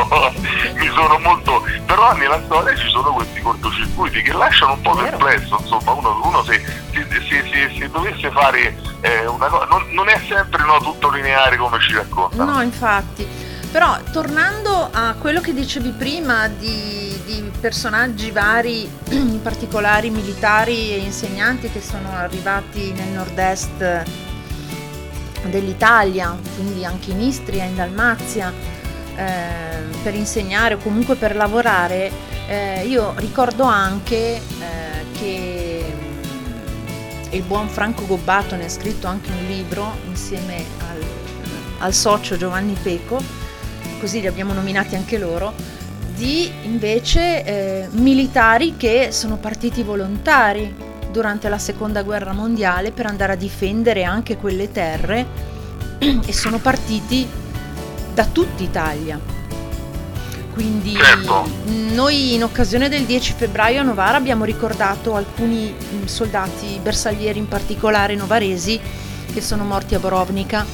sono molto, però nella storia ci sono questi cortocircuiti che lasciano un po' perplesso, insomma, uno se dovesse fare una cosa, non è sempre tutto lineare come ci raccontano. No, infatti. Però tornando a quello che dicevi prima di personaggi vari, in particolare militari e insegnanti che sono arrivati nel nord-est dell'Italia, quindi anche in Istria, in Dalmazia, per insegnare o comunque per lavorare, io ricordo anche che il buon Franco Gobbato ne ha scritto anche un libro insieme al socio Giovanni Peco, così li abbiamo nominati anche loro, di invece militari che sono partiti volontari durante la seconda guerra mondiale per andare a difendere anche quelle terre e sono partiti da tutta Italia. Quindi certo. Noi in occasione del 10 febbraio a Novara abbiamo ricordato alcuni soldati bersaglieri, in particolare novaresi, che sono morti a Borovnica,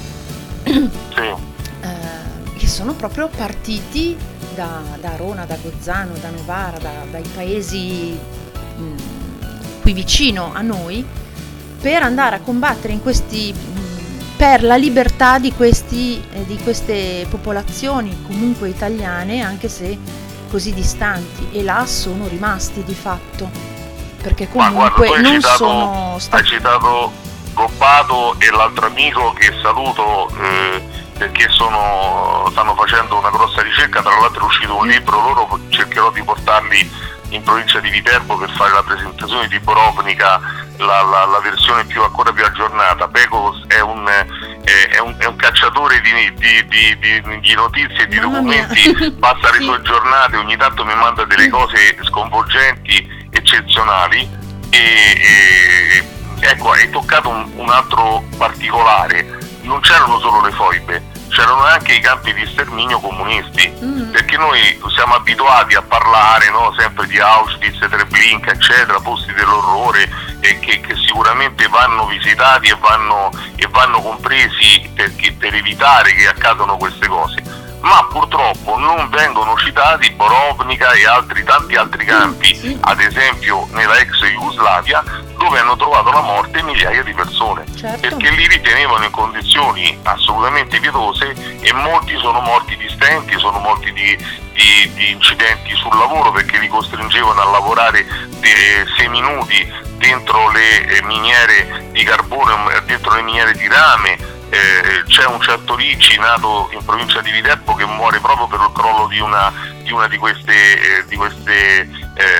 che sono proprio partiti da Arona, da Gozzano, da Novara, dai paesi qui vicino a noi, per andare a combattere per la libertà di queste popolazioni comunque italiane, anche se così distanti, e là sono rimasti di fatto, perché comunque non sono stati... Hai citato Gobbato e l'altro amico che saluto perché stanno facendo una grossa ricerca, tra l'altro è uscito un libro, loro cercherò di portarli in provincia di Viterbo per fare la presentazione di Borovnica, la versione ancora più aggiornata. Peco è è un cacciatore di notizie e di Mamma documenti, mia. passa le Sì. sue giornate, ogni tanto mi manda delle cose sconvolgenti, eccezionali, e ecco, hai toccato un altro particolare. Non c'erano solo le foibe, c'erano anche i campi di sterminio comunisti, perché noi siamo abituati a parlare, no, sempre di Auschwitz, Treblinka, eccetera, posti dell'orrore, che sicuramente vanno visitati e vanno compresi per evitare che accadano queste cose, ma purtroppo non vengono citati Borovnica e tanti altri campi, ad esempio nella ex Jugoslavia, dove hanno trovato la morte migliaia di persone, Certo. perché li ritenevano in condizioni assolutamente pietose, e molti sono morti di stenti, sono morti di incidenti sul lavoro, perché li costringevano a lavorare 6 minuti dentro le miniere di carbone, dentro le miniere di rame. C'è un certo Ricci, nato in provincia di Viterbo, che muore proprio per il crollo di una di queste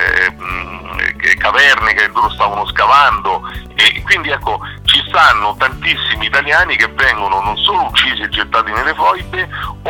caverne che loro stavano scavando, e quindi ecco, ci stanno tantissimi italiani che vengono non solo uccisi e gettati nelle foibe,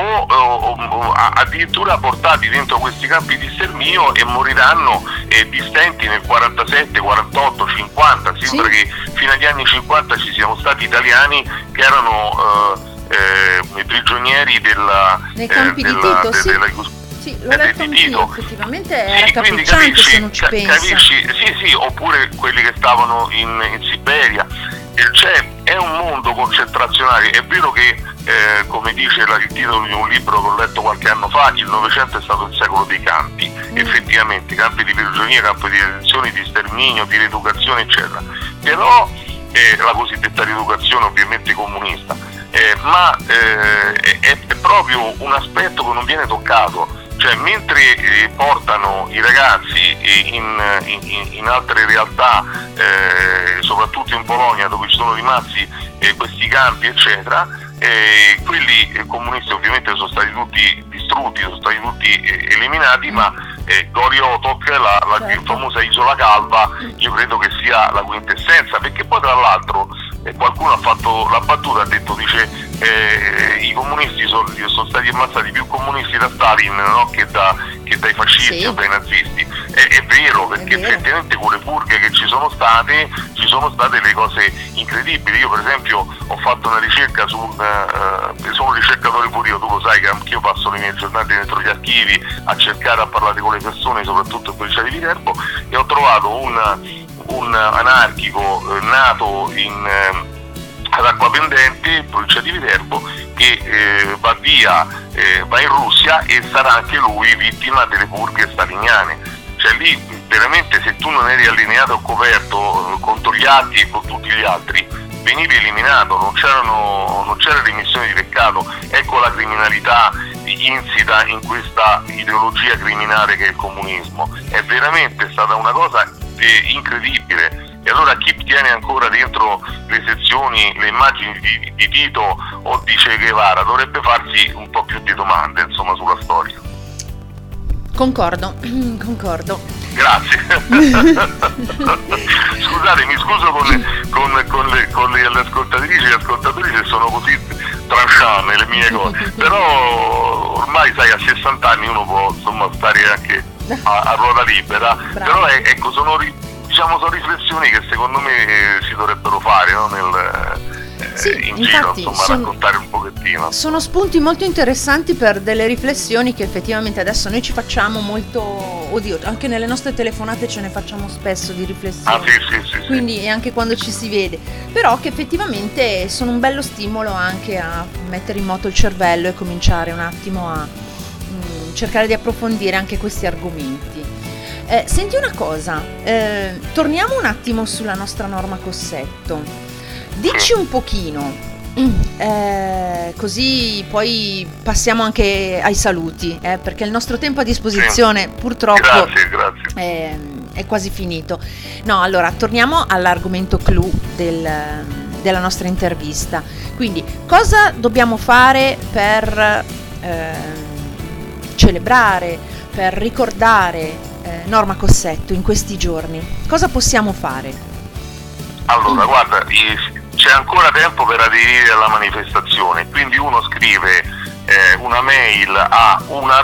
o addirittura portati dentro questi campi di sterminio, e moriranno di stenti nel 47, 48, 50. Sembra che fino agli anni 50 ci siano stati italiani che erano prigionieri nei campi di Tito, sì. Sì, l'ho letto anch'io, effettivamente era raccapricciante, se non ci pensi. Sì, oppure quelli che stavano in Siberia. È un mondo concentrazionale. È vero che, come dice il titolo di un libro che ho letto qualche anno fa, il Novecento è stato il secolo dei campi. Effettivamente, campi di prigionia, campi di detenzione, di sterminio, di rieducazione, eccetera. Però la cosiddetta rieducazione ovviamente comunista, ma è proprio un aspetto che non viene toccato. Cioè, mentre portano i ragazzi in altre realtà, soprattutto in Polonia, dove ci sono rimasti questi campi, eccetera, quelli comunisti ovviamente sono stati tutti distrutti, sono stati tutti eliminati, ma Gori Otok, la famosa isola calva, io credo che sia la quintessenza, perché poi tra l'altro qualcuno ha fatto la battuta, dice i comunisti sono stati ammazzati più comunisti da Stalin, no, che dai fascisti o dai nazisti. È vero, perché effettivamente con le purghe che ci sono state le cose incredibili. Io per esempio ho fatto una ricerca sono un ricercatore pure io, tu lo sai che anch'io passo le mie giornate dentro gli archivi a cercare, a parlare con le persone, soprattutto in provincia di Viterbo, e ho trovato un anarchico nato ad Acquapendente, provincia di Viterbo, che va in Russia, e sarà anche lui vittima delle purghe staliniane. Cioè lì veramente, se tu non eri allineato o coperto contro gli atti e con tutti gli altri, venivi eliminato, non c'era remissione di peccato. Ecco la criminalità insita in questa ideologia criminale che è il comunismo. È veramente stata una cosa incredibile. E allora chi tiene ancora dentro le sezioni, le immagini di Tito o di Che Guevara dovrebbe farsi un po' più di domande, insomma, sulla storia. Concordo. Grazie. Scusate, mi scuso con le ascoltatrici e gli ascoltatori se sono così tranchant nelle mie cose, però ormai sai, a 60 anni uno può, insomma, stare anche a ruota libera. Bravo. Però ecco, sono riflessioni che secondo me si dovrebbero fare, no? In giro, insomma, raccontare un pochettino. Sono spunti molto interessanti per delle riflessioni che effettivamente adesso noi ci facciamo molto, anche nelle nostre telefonate ce ne facciamo spesso di riflessioni. Sì. Quindi anche quando ci si vede, però che effettivamente sono un bello stimolo anche a mettere in moto il cervello e cominciare un attimo a cercare di approfondire anche questi argomenti. Senti una cosa, torniamo un attimo sulla nostra norma Cossetto. Dici un pochino, così poi passiamo anche ai saluti, perché il nostro tempo a disposizione purtroppo Grazie. È quasi finito. No, allora torniamo all'argomento clou della nostra intervista. Quindi, cosa dobbiamo fare per celebrare, per ricordare Norma Cossetto in questi giorni? Cosa possiamo fare? Allora, guarda, c'è ancora tempo per aderire alla manifestazione, quindi uno scrive una mail a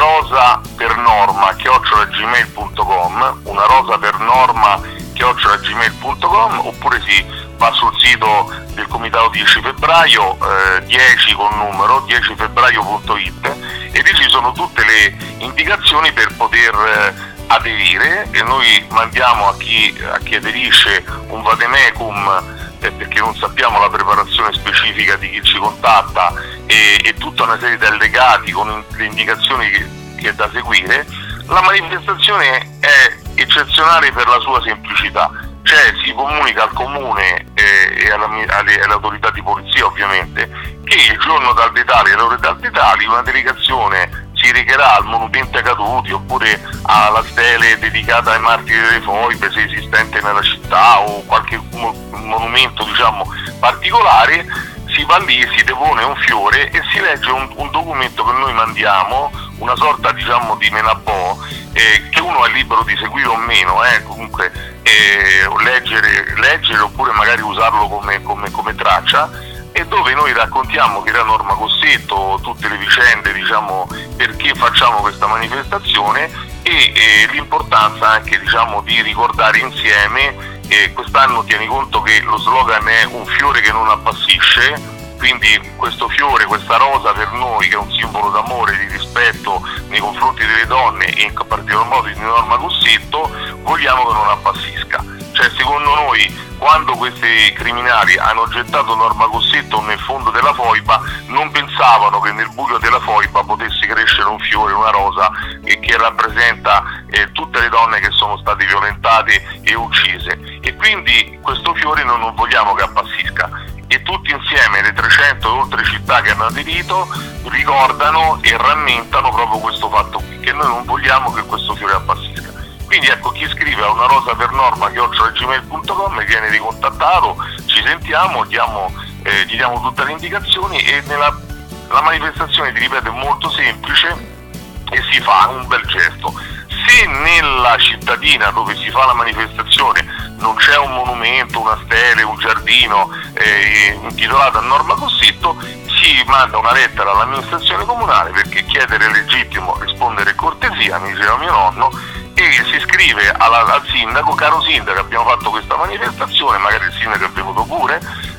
unarosapernorma@gmail.com, oppure si va sul sito del comitato 10 febbraio, 10 con numero, 10febbraio.it, e lì ci sono tutte le indicazioni per poter aderire, e noi mandiamo a chi aderisce un vademecum, perché non sappiamo la preparazione specifica di chi ci contatta, e tutta una serie di allegati con le indicazioni che è da seguire. La manifestazione è eccezionale per la sua semplicità, cioè si comunica al comune e alle autorità di polizia, ovviamente, che il giorno tal di tali, alle ore tal di tali, una delegazione si recherà al monumento ai caduti, oppure alla stele dedicata ai martiri delle foibe, se esistente nella città, o qualche monumento, diciamo, particolare. Si va lì, si depone un fiore e si legge un documento che noi mandiamo, una sorta, diciamo, di menabò, che uno è libero di seguire o meno, comunque leggere oppure magari usarlo come traccia, e dove noi raccontiamo chi era Norma Cossetto, tutte le vicende, diciamo, perché facciamo questa manifestazione, e l'importanza anche, diciamo, di ricordare insieme. Quest'anno tieni conto che lo slogan è un fiore che non appassisce, quindi questo fiore, questa rosa per noi, che è un simbolo d'amore, di rispetto nei confronti delle donne, e in particolar modo di Norma Cossetto, vogliamo che non appassisca. Cioè, secondo noi, quando questi criminali hanno gettato Norma Cossetto nel fondo della foiba, non pensavano che nel buio della foiba potesse crescere un fiore, una rosa, che rappresenta tutte le donne che sono state violentate e uccise, e quindi questo fiore non vogliamo che appassisca. E tutti insieme, le 300 e oltre città che hanno aderito, ricordano e rammentano proprio questo fatto qui, che noi non vogliamo che questo fiore appassisca. Quindi ecco, chi scrive a unarosapernorma@gmail.com viene ricontattato, ci sentiamo, gli diamo tutte le indicazioni, e la manifestazione, ti ripeto, è molto semplice e si fa un bel gesto. Se nella cittadina dove si fa la manifestazione non c'è un monumento, una stele, un giardino intitolato a Norma Cossetto, si manda una lettera all'amministrazione comunale, perché chiedere è legittimo, rispondere è cortesia, mi diceva mio nonno, e si scrive al sindaco: caro sindaco, abbiamo fatto questa manifestazione, magari il sindaco è venuto pure,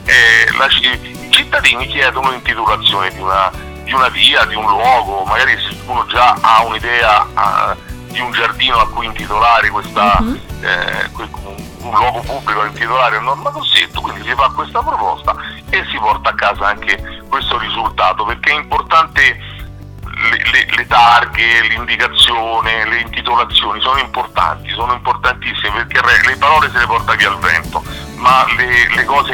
i cittadini chiedono l'intitolazione di una via, di un luogo, magari uno già ha un'idea di un giardino a cui intitolare questa, un luogo pubblico da intitolare a Norma Cossetto, quindi si fa questa proposta e si porta a casa anche questo risultato, perché è importante. Le targhe, l'indicazione, le intitolazioni sono importanti, sono importantissime, perché le parole se le porta via il vento, ma le cose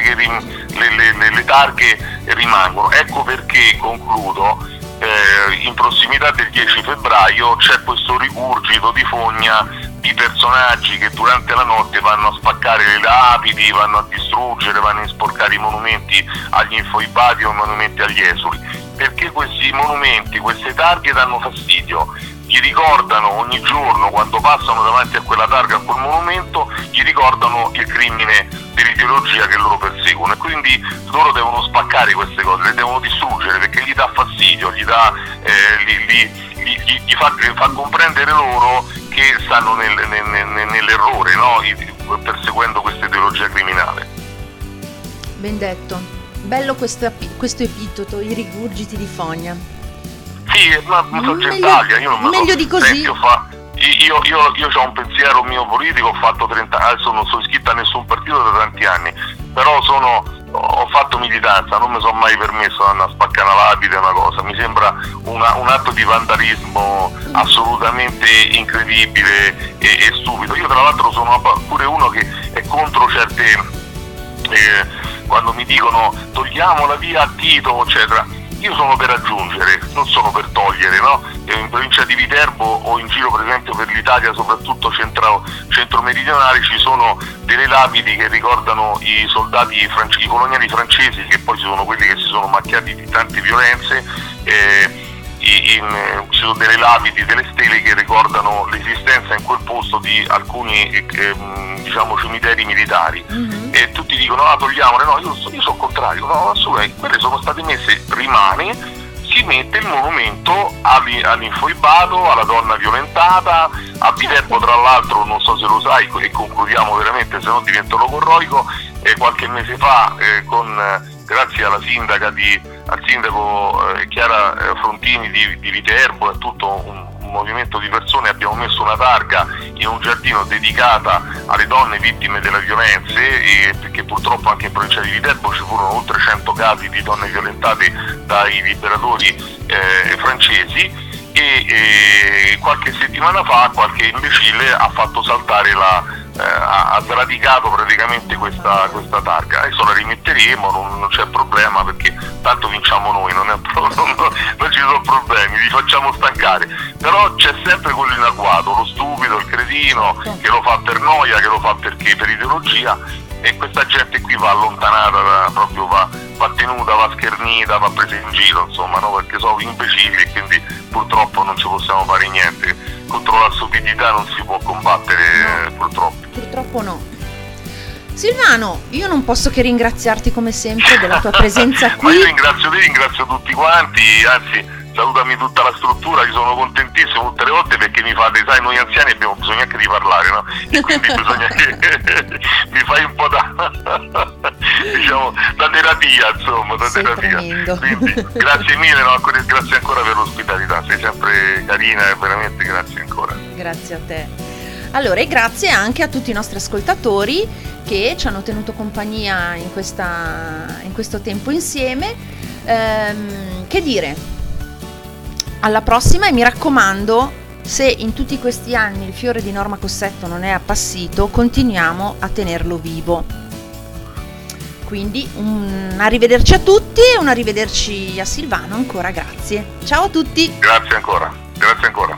le targhe rimangono. Ecco perché, concludo, in prossimità del 10 febbraio c'è questo rigurgito di fogna di personaggi che durante la notte vanno a spaccare le lapidi, vanno a distruggere, vanno a sporcare i monumenti agli infoibati o i monumenti agli esuli, perché questi monumenti, queste targhe danno fastidio, gli ricordano ogni giorno, quando passano davanti a quella targa, a quel monumento, gli ricordano il crimine dell'ideologia che loro perseguono, e quindi loro devono spaccare queste cose, le devono distruggere, perché gli dà fastidio, gli fa comprendere loro che stanno nell'errore, no? Perseguendo questa ideologia criminale. Ben detto. Bello questo epiteto, i rigurgiti di fogna. Sì, ma sono Gentaglia, io non me lo meglio di così. Io ho un pensiero mio politico, ho fatto 30 anni, adesso non sono iscritto a nessun partito da tanti anni, però ho fatto militanza, non mi sono mai permesso di andare a spaccare una lapide, una cosa, mi sembra un atto di vandalismo assolutamente incredibile e stupido. Io tra l'altro sono pure uno che è contro certe, quando mi dicono togliamo la via a Tito, eccetera, io sono per aggiungere, non sono per togliere, no? In provincia di Viterbo o in giro, per esempio, per l'Italia, soprattutto centro-meridionale, ci sono delle lapidi che ricordano i soldati i coloniali francesi, che poi sono quelli che si sono macchiati di tante violenze. Ci sono delle lapidi, delle stele che ricordano l'esistenza in quel posto posto di alcuni diciamo cimiteri militari, e tutti dicono togliamole. No, io sono contrario, no, assolutamente, quelle sono state messe, rimane, si mette il monumento all'infoibato, alla donna violentata, a Viterbo. Tra l'altro, non so se lo sai, e concludiamo veramente, se no divento logorroico, qualche mese fa grazie alla al sindaco Chiara Frontini di Viterbo e a tutto un movimento di persone, abbiamo messo una targa in un giardino dedicata alle donne vittime delle violenze, perché purtroppo anche in provincia di Viterbo ci furono oltre 100 casi di donne violentate dai liberatori francesi, e qualche settimana fa qualche imbecille ha fatto saltare ha sradicato praticamente questa targa. Adesso la rimetteremo, non c'è problema, perché tanto vinciamo noi, non ci sono problemi, li facciamo stancare, però c'è sempre quello in agguato, lo stupido, il cretino, che lo fa per noia, che lo fa per ideologia, e questa gente qui va allontanata, proprio va tenuta, va schernita, va presa in giro, insomma, no? Perché sono imbecilli, e quindi purtroppo non ci possiamo fare niente. Contro la stupidità non si può combattere, purtroppo. Purtroppo no. Silvano, io non posso che ringraziarti come sempre della tua presenza qui. Ma io ringrazio te, ringrazio tutti quanti, anzi salutami tutta la struttura, io sono contentissimo tutte le volte, perché mi fate, sai, noi anziani abbiamo bisogno anche di parlare, no? E quindi bisogna che mi fai un po' diciamo, da terapia, insomma, da sei terapia. Tremendo. Quindi grazie mille, no? Grazie ancora per l'ospitalità, sei sempre carina e veramente grazie ancora. Grazie a te. Allora, e grazie anche a tutti i nostri ascoltatori che ci hanno tenuto compagnia in questo tempo insieme. Che dire? Alla prossima, e mi raccomando, se in tutti questi anni il fiore di Norma Cossetto non è appassito, continuiamo a tenerlo vivo. Quindi un arrivederci a tutti e un arrivederci a Silvano ancora, grazie. Ciao a tutti. Grazie ancora, grazie ancora.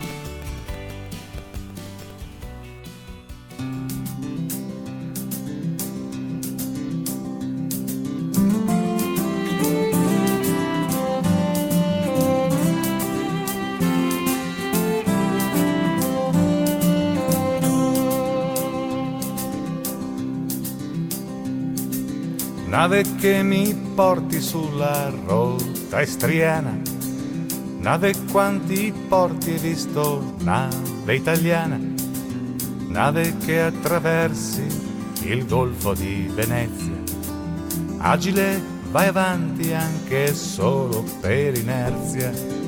Nave che mi porti sulla rotta istriana, nave quanti porti hai visto, nave italiana, nave che attraversi il golfo di Venezia, agile vai avanti anche solo per inerzia,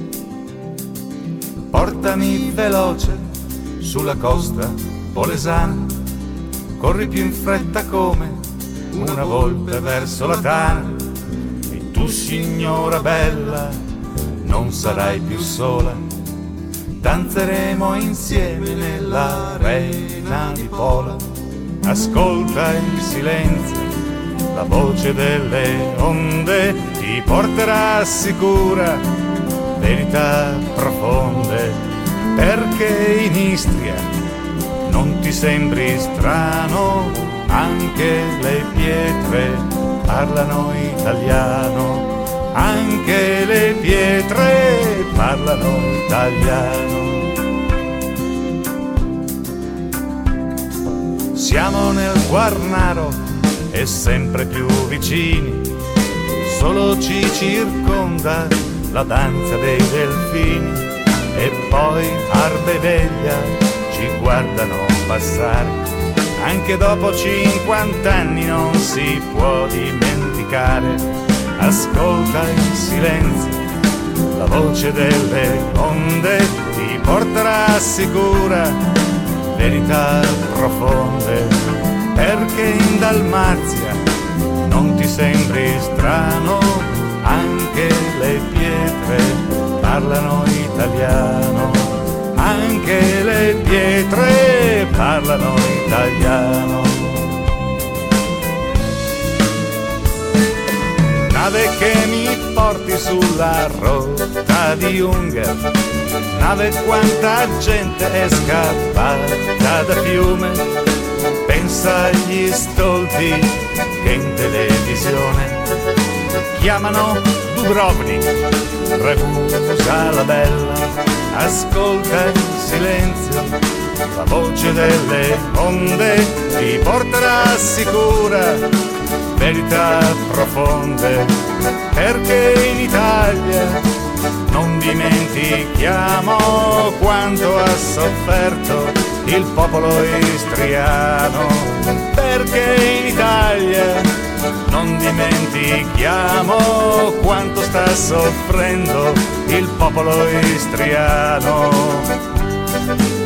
portami veloce sulla costa polesana, corri più in fretta come una volpe verso la tana, e tu signora bella non sarai più sola, danzeremo insieme nell'arena di Pola. Ascolta in silenzio la voce delle onde, ti porterà sicura verità profonde, perché in Istria non ti sembri strano, anche le pietre parlano italiano, anche le pietre parlano italiano. Siamo nel Quarnaro e sempre più vicini, solo ci circonda la danza dei delfini, e poi Arba e Veglia ci guardano passare. Anche dopo 50 anni non si può dimenticare. Ascolta in silenzio la voce delle onde, ti porterà sicura verità profonde, perché in Dalmazia non ti sembri strano, anche le pietre parlano italiano, anche le pietre parlano italiano. Nave che mi porti sulla rotta di Ungar, nave quanta gente è scappata da Fiume, pensa agli stolti che in televisione chiamano Dubrovnik, Ragusa la bella. Ascolta in silenzio la voce delle onde ti porterà sicura verità profonde, perché in Italia non dimentichiamo quanto ha sofferto il popolo istriano, perché in Italia non dimentichiamo quanto sta soffrendo il popolo istriano.